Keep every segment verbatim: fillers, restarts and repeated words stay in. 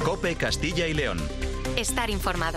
COPE Castilla y León. Estar informado.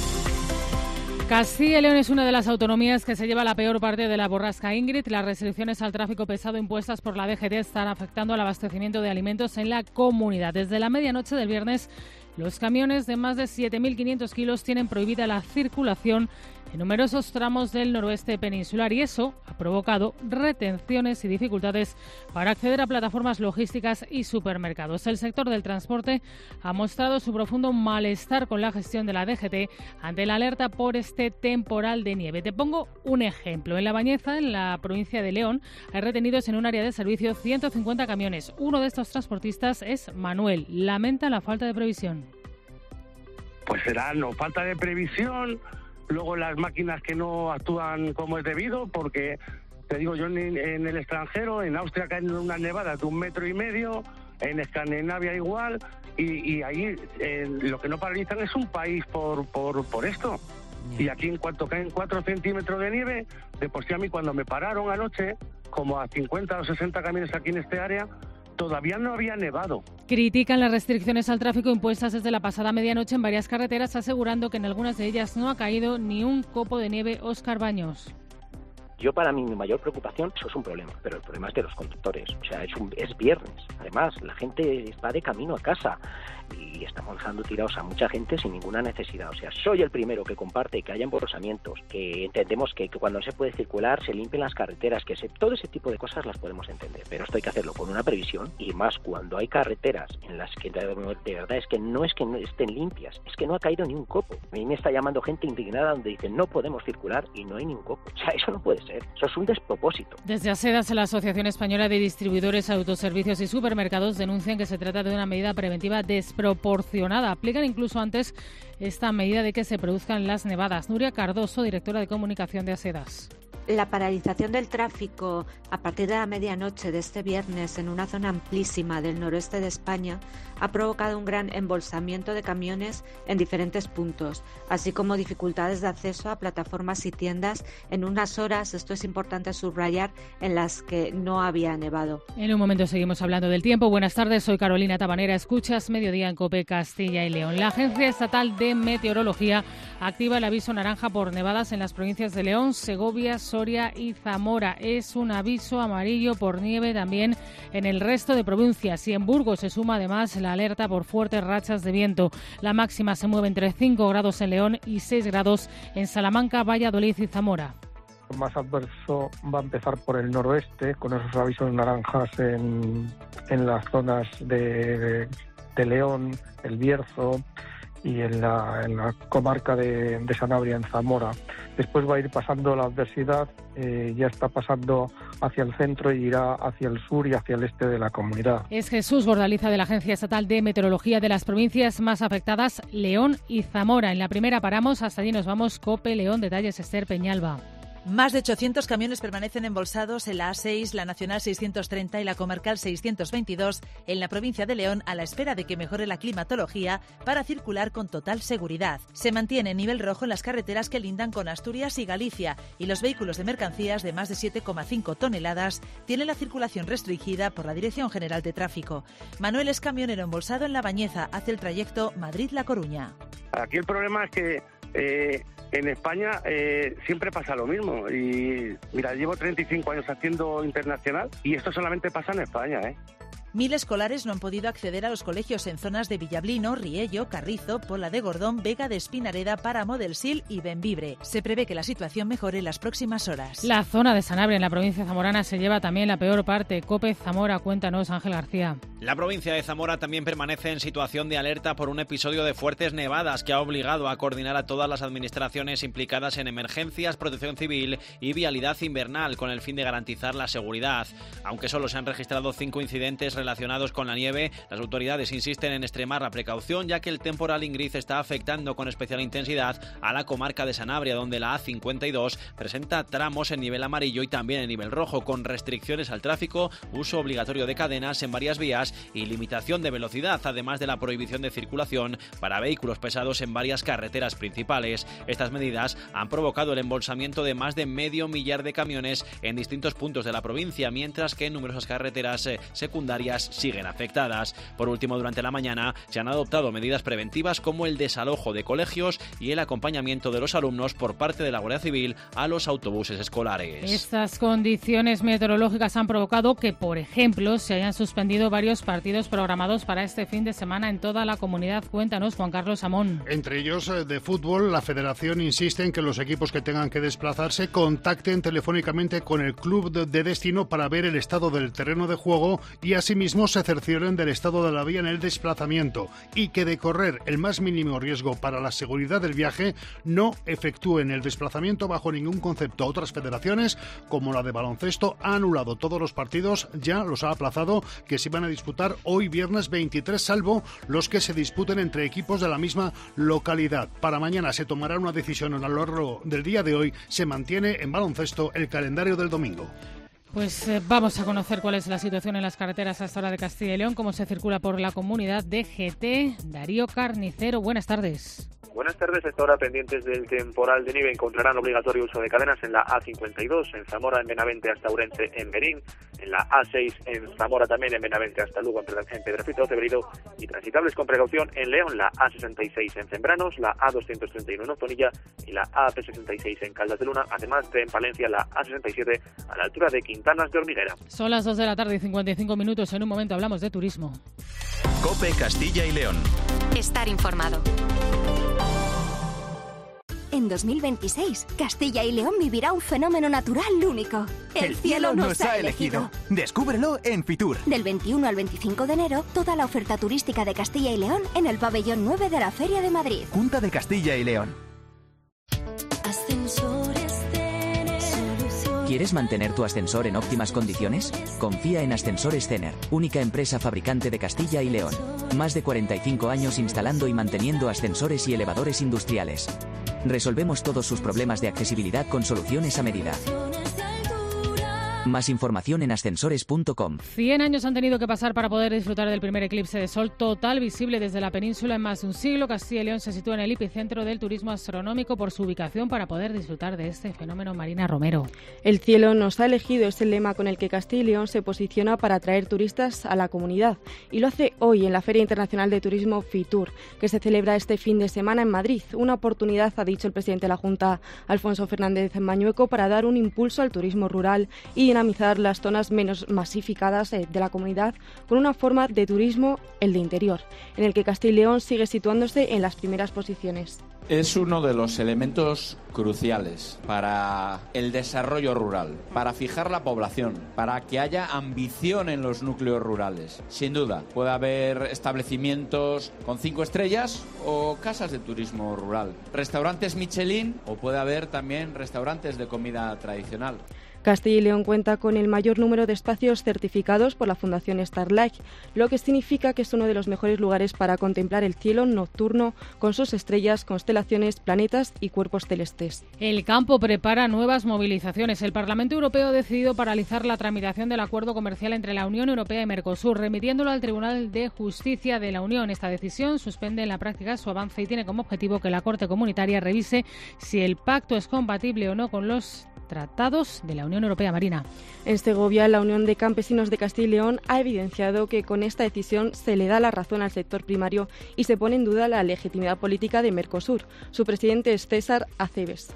Castilla y León es una de las autonomías que se lleva la peor parte de la borrasca Ingrid. Las restricciones al tráfico pesado impuestas por la D G T están afectando al abastecimiento de alimentos en la comunidad. Desde la medianoche del viernes, los camiones de más de siete mil quinientos kilos tienen prohibida la circulación en numerosos tramos del noroeste peninsular y eso ha provocado retenciones y dificultades para acceder a plataformas logísticas y supermercados. El sector del transporte ha mostrado su profundo malestar con la gestión de la D G T ante la alerta por este temporal de nieve. Te pongo un ejemplo. En La Bañeza, en la provincia de León, hay retenidos en un área de servicio ciento cincuenta camiones. Uno de estos transportistas es Manuel. Lamenta la falta de previsión. Pues será no falta de previsión. Luego las máquinas que no actúan como es debido, porque te digo yo en, en el extranjero, en Austria caen unas nevadas de un metro y medio, en Escandinavia igual, y, y ahí eh, lo que no paralizan es un país por, por, por esto. Y aquí en cuanto caen cuatro centímetros de nieve, de por sí a mí cuando me pararon anoche, como a cincuenta o sesenta camiones aquí en este área, todavía no había nevado. Critican las restricciones al tráfico impuestas desde la pasada medianoche en varias carreteras, asegurando que en algunas de ellas no ha caído ni un copo de nieve. Óscar Baños. Yo, para mí, mi mayor preocupación, eso es un problema, pero el problema es de los conductores. O sea, es, un, es viernes. Además, la gente va de camino a casa y estamos dejando tirados a mucha gente sin ninguna necesidad. O sea, soy el primero que comparte que haya embolsamientos, que entendemos que, que cuando se puede circular se limpien las carreteras, que se, todo ese tipo de cosas las podemos entender. Pero esto hay que hacerlo con una previsión y más cuando hay carreteras en las que de verdad es que no es que no estén limpias, es que no ha caído ni un copo. A mí me está llamando gente indignada donde dicen no podemos circular y no hay ni un copo. O sea, eso no puede ser. Eso es un despropósito. Desde Asedas, la Asociación Española de Distribuidores, Autoservicios y Supermercados denuncian que se trata de una medida preventiva desproporcionada. Aplican incluso antes esta medida de que se produzcan las nevadas. Nuria Cardoso, directora de comunicación de Asedas. La paralización del tráfico a partir de la medianoche de este viernes en una zona amplísima del noroeste de España ha provocado un gran embolsamiento de camiones en diferentes puntos, así como dificultades de acceso a plataformas y tiendas en unas horas, esto es importante subrayar, en las que no había nevado. En un momento seguimos hablando del tiempo. Buenas tardes, soy Carolina Tabanera. Escuchas Mediodía en COPE Castilla y León. La Agencia Estatal de Meteorología activa el aviso naranja por nevadas en las provincias de León, Segovia, Soria y Zamora. Es un aviso amarillo por nieve también en el resto de provincias y en Burgos se suma además la alerta por fuertes rachas de viento. La máxima se mueve entre cinco grados en León y seis grados en Salamanca, Valladolid y Zamora. Más adverso va a empezar por el noroeste, con esos avisos naranjas en, en las zonas de, de León, El Bierzo y en la, en la comarca de, de Sanabria, en Zamora. Después va a ir pasando la adversidad, eh, ya está pasando hacia el centro y irá hacia el sur y hacia el este de la comunidad. Es Jesús Bordaliza de la Agencia Estatal de Meteorología. De las provincias más afectadas, León y Zamora. En la primera paramos, hasta allí nos vamos. COPE León, detalles Esther Peñalba. Más de ochocientos camiones permanecen embolsados en la A seis, la Nacional seiscientos treinta y la Comarcal seiscientos veintidós en la provincia de León a la espera de que mejore la climatología para circular con total seguridad. Se mantiene nivel rojo en las carreteras que lindan con Asturias y Galicia y los vehículos de mercancías de más de siete coma cinco toneladas tienen la circulación restringida por la Dirección General de Tráfico. Manuel es camionero embolsado en La Bañeza, hace el trayecto Madrid-La Coruña. Aquí el problema es que eh, en España eh, siempre pasa lo mismo y mira, llevo treinta y cinco años haciendo internacional y esto solamente pasa en España, ¿eh? Mil escolares no han podido acceder a los colegios en zonas de Villablino, Riello, Carrizo, Pola de Gordón, Vega de Espinareda, Páramo del Sil y Bembibre. Se prevé que la situación mejore en las próximas horas. La zona de Sanabria, en la provincia zamorana, se lleva también la peor parte. COPE Zamora, cuéntanos, Ángel García. La provincia de Zamora también permanece en situación de alerta por un episodio de fuertes nevadas que ha obligado a coordinar a todas las administraciones implicadas en emergencias, protección civil y vialidad invernal con el fin de garantizar la seguridad. Aunque solo se han registrado cinco incidentes relacionados con la nieve, las autoridades insisten en extremar la precaución ya que el temporal Ingrid está afectando con especial intensidad a la comarca de Sanabria, donde la A cincuenta y dos presenta tramos en nivel amarillo y también en nivel rojo, con restricciones al tráfico, uso obligatorio de cadenas en varias vías y limitación de velocidad, además de la prohibición de circulación para vehículos pesados en varias carreteras principales. Estas medidas han provocado el embolsamiento de más de medio millar de camiones en distintos puntos de la provincia, mientras que en numerosas carreteras eh, secundarias áreas siguen afectadas. Por último, durante la mañana se han adoptado medidas preventivas como el desalojo de colegios y el acompañamiento de los alumnos por parte de la Guardia Civil a los autobuses escolares. Estas condiciones meteorológicas han provocado que, por ejemplo, se hayan suspendido varios partidos programados para este fin de semana en toda la comunidad. Cuéntanos, Juan Carlos Amón. Entre ellos, de fútbol, la Federación insiste en que los equipos que tengan que desplazarse contacten telefónicamente con el club de destino para ver el estado del terreno de juego y asimismo se cercioren del estado de la vía en el desplazamiento y que de correr el más mínimo riesgo para la seguridad del viaje no efectúen el desplazamiento bajo ningún concepto. Otras federaciones, como la de baloncesto, ha anulado todos los partidos, ya los ha aplazado, que se van a disputar hoy viernes veintitrés, salvo los que se disputen entre equipos de la misma localidad. Para mañana se tomará una decisión a lo largo del día de hoy. Se mantiene en baloncesto el calendario del domingo. Pues eh, vamos a conocer cuál es la situación en las carreteras a esta hora de Castilla y León, cómo se circula por la comunidad de G T. Darío Carnicero, buenas tardes. Buenas tardes. Hasta ahora pendientes del temporal de nieve encontrarán obligatorio uso de cadenas en la A cincuenta y dos, en Zamora, en Benavente hasta Ourense, en Berín, en la A seis, en Zamora también, en Benavente hasta Lugo, en Pedrafito, Cebreiro, y transitables con precaución en León, la A sesenta y seis en Zembranos, la A doscientos treinta y uno en Octonilla y la A P sesenta y seis en Caldas de Luna, además de en Palencia la A sesenta y siete a la altura de Quintanas de Hormiguera. Son las dos de la tarde y cincuenta y cinco minutos. En un momento hablamos de turismo. COPE Castilla y León. Estar informado. En dos mil veintiséis, Castilla y León vivirá un fenómeno natural único. El, El cielo nos ha elegido. Descúbrelo en Fitur. Del veintiuno al veinticinco de enero, toda la oferta turística de Castilla y León en el pabellón nueve de la Feria de Madrid. Junta de Castilla y León. ¿Quieres mantener tu ascensor en óptimas condiciones? Confía en Ascensores Cener, única empresa fabricante de Castilla y León. Más de cuarenta y cinco años instalando y manteniendo ascensores y elevadores industriales. Resolvemos todos sus problemas de accesibilidad con soluciones a medida. Más información en ascensores punto com. Cien años han tenido que pasar para poder disfrutar del primer eclipse de sol total visible desde la península en más de un siglo. Castilla y León se sitúa en el epicentro del turismo astronómico por su ubicación para poder disfrutar de este fenómeno. Marina Romero. El cielo nos ha elegido es el lema con el que Castilla y León se posiciona para atraer turistas a la comunidad y lo hace hoy en la Feria Internacional de Turismo Fitur, que se celebra este fin de semana en Madrid. Una oportunidad, ha dicho el presidente de la Junta, Alfonso Fernández Mañueco, para dar un impulso al turismo rural y dinamizar las zonas menos masificadas de la comunidad con una forma de turismo, el de interior, en el que Castilla y León sigue situándose en las primeras posiciones. Es uno de los elementos cruciales para el desarrollo rural, para fijar la población, para que haya ambición en los núcleos rurales. Sin duda, puede haber establecimientos con cinco estrellas o casas de turismo rural, restaurantes Michelin o puede haber también restaurantes de comida tradicional. Castilla y León cuenta con el mayor número de espacios certificados por la Fundación Starlight, lo que significa que es uno de los mejores lugares para contemplar el cielo nocturno con sus estrellas, constelaciones, planetas y cuerpos celestes. El campo prepara nuevas movilizaciones. El Parlamento Europeo ha decidido paralizar la tramitación del acuerdo comercial entre la Unión Europea y Mercosur, remitiéndolo al Tribunal de Justicia de la Unión. Esta decisión suspende en la práctica su avance y tiene como objetivo que la Corte Comunitaria revise si el pacto es compatible o no con los tratados de la Unión Europea. Marina. En Segovia, la Unión de Campesinos de Castilla y León ha evidenciado que con esta decisión se le da la razón al sector primario y se pone en duda la legitimidad política de Mercosur. Su presidente es César Aceves.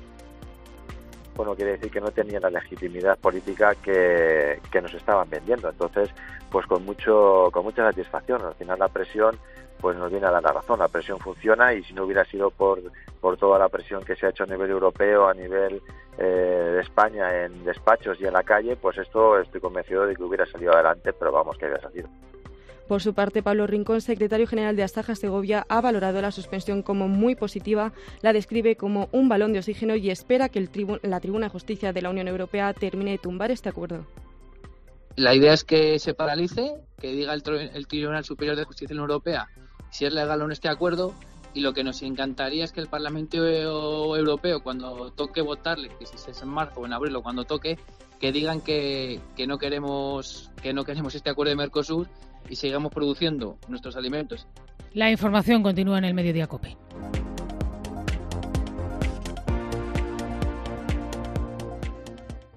Bueno, quiere decir que no tenía la legitimidad política que, que nos estaban vendiendo. Entonces, pues con mucho con mucha satisfacción. Al final la presión pues nos viene a dar la razón. La presión funciona y si no hubiera sido por, por toda la presión que se ha hecho a nivel europeo, a nivel eh, de España, en despachos y en la calle, pues esto estoy convencido de que hubiera salido adelante, pero vamos, que había salido. Por su parte, Pablo Rincón, secretario general de Asaja Segovia, ha valorado la suspensión como muy positiva, la describe como un balón de oxígeno y espera que el tribu- la Tribuna de Justicia de la Unión Europea termine de tumbar este acuerdo. La idea es que se paralice, que diga el, tr- el Tribunal Superior de Justicia de la Unión Europea si es legal o no este acuerdo, y lo que nos encantaría es que el Parlamento Europeo, cuando toque votarle, que si es en marzo o en abril o cuando toque, que digan que, que no queremos que no queremos este acuerdo de Mercosur y sigamos produciendo nuestros alimentos. La información continúa en el Mediodía COPE.